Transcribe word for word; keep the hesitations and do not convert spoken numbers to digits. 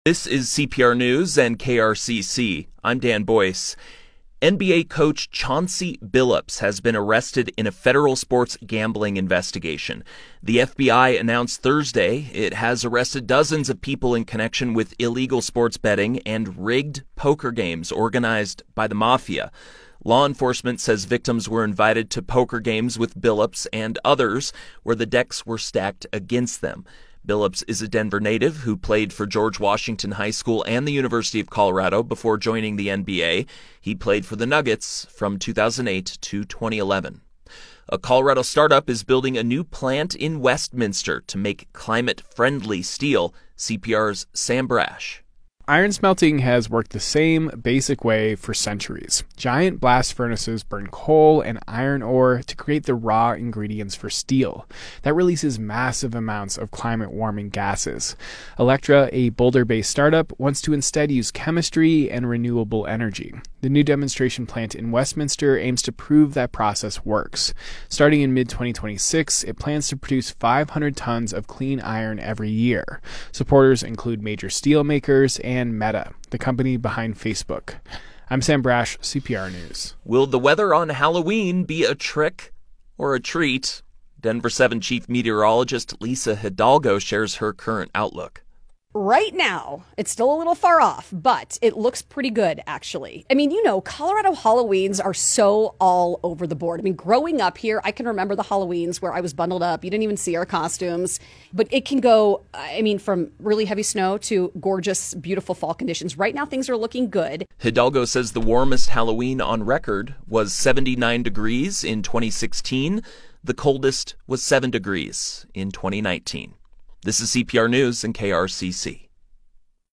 This is C P R News and K R C C. I'm Dan Boyce. N B A coach Chauncey Billups has been arrested in a federal sports gambling investigation. The F B I announced Thursday it has arrested dozens of people in connection with illegal sports betting and rigged poker games organized by the mafia. Law enforcement says victims were invited to poker games with Billups and others where the decks were stacked against them. Billups is a Denver native who played for George Washington High School and the University of Colorado before joining the N B A. He played for the Nuggets from two thousand eight to twenty eleven. A Colorado startup is building a new plant in Westminster to make climate-friendly steel. C P R's Sam Brash. Iron smelting has worked the same basic way for centuries. Giant blast furnaces burn coal and iron ore to create the raw ingredients for steel. That releases massive amounts of climate-warming gases. Electra, a Boulder-based startup, wants to instead use chemistry and renewable energy. The new demonstration plant in Westminster aims to prove that process works. Starting in mid twenty twenty-six, it plans to produce five hundred tons of clean iron every year. Supporters include major steel makers and Meta, the company behind Facebook. I'm Sam Brash, C P R News. Will the weather on Halloween be a trick or a treat? Denver seven chief meteorologist Lisa Hidalgo shares her current outlook. Right now, it's still a little far off, but it looks pretty good, actually. I mean, you know, Colorado Halloweens are so all over the board. I mean, growing up here, I can remember the Halloweens where I was bundled up. You didn't even see our costumes. But it can go, I mean, from really heavy snow to gorgeous, beautiful fall conditions. Right now, things are looking good. Hidalgo says the warmest Halloween on record was seventy-nine degrees in twenty sixteen. The coldest was seven degrees in twenty nineteen. This is C P R News and K R C C.